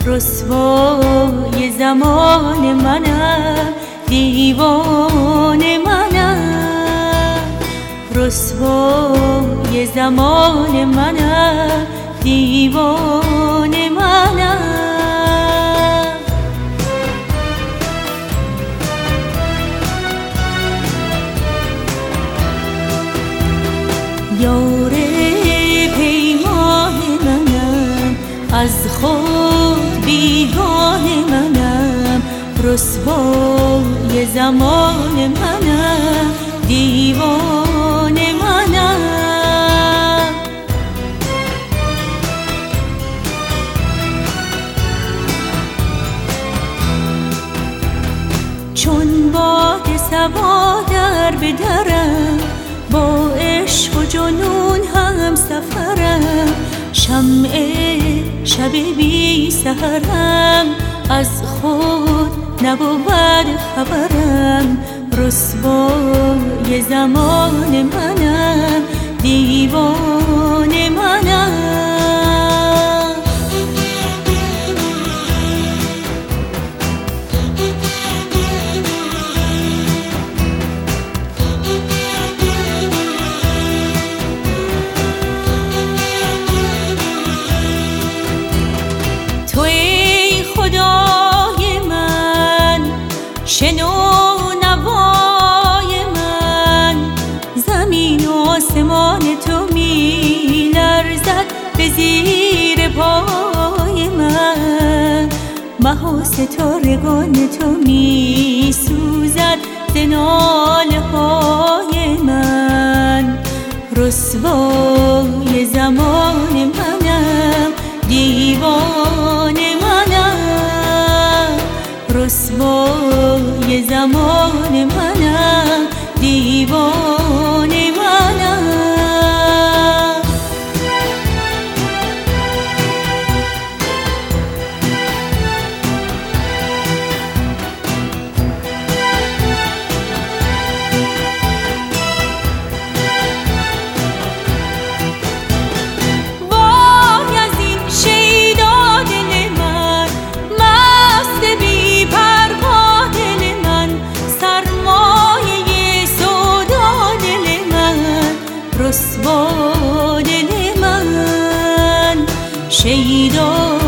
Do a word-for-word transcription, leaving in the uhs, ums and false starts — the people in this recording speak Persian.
رسوای زمان منم، دیوانه منم. رسوای زمان منم، دیوانه منم. یار پیمان منم، از خود بیگانه منم. رسوای زمان منم، دیوانه منم. چون باد صبا در به درم، با عشق و جنون هم سفرم. شمع شب بی سحرم، از خود نبود خبرم. رسوای زمان منم، دیوانه منم. شنو نوای من، زمین و آسمان تو می لرزد به زیر پای من. مه و ستارگان تو می سوزد ز ناله های من. رسوای زمان منم، دیوانه منم. رسوای زمان منم، دیوانه منم. وای از این شیدا دل من، مست بی پروا دل من. سرمایه سودا دل من، رسوا دل من. شیدا